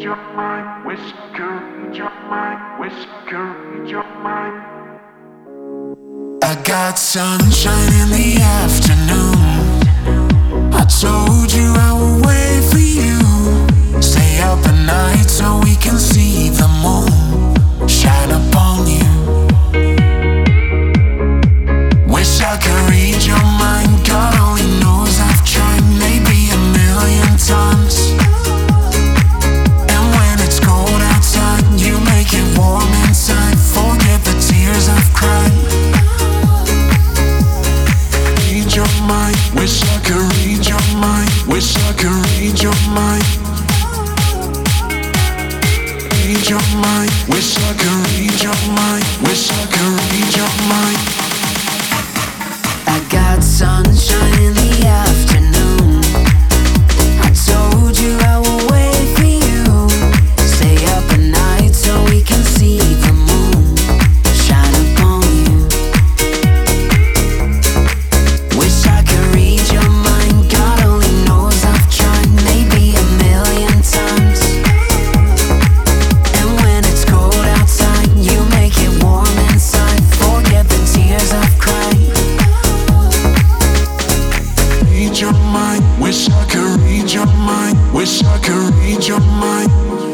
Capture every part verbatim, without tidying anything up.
your mind, wish I could read your mind, wish I could read your mind. I got sunshine in the afternoon. I told you I would wait for you. Stay up at night so we can see the moon shine upon you. Wish I could read your mind, God only knows I've tried maybe a million times. And when it's cold outside, you make it warm inside. Forget the tears I've cried. Read your mind, wish I could read your mind, wish I could read your mind. Read your mind, wish I could read your mind, wish I could read your mind. I got sunshine in the afternoon. I told you I would wait for you. Stay up at night so we can see the moon shine upon you. Wish I could read your mind, God only knows I've tried maybe a million times. And when it's cold outside, you make it warm inside. Forget the tears I've cried. Read your mind, wish I could read your mind, wish I could read your mind.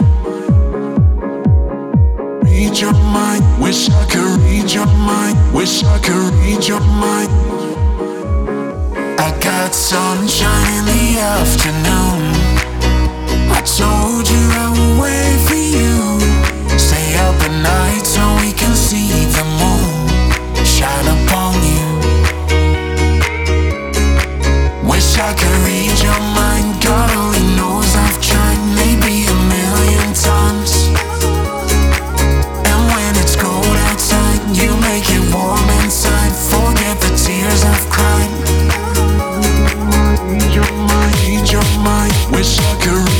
Read your mind, wish I could read your mind, wish I could read your mind. I got sunshine in the afternoon. I told you I would wait for you. Stay up at night so we can see the moon shine upon you. Wish I could read your mind, God only knows I've tried maybe a million times. And when it's cold outside, you make it warm inside. Forget the tears I've cried. Read your mind, read your mind, wish I could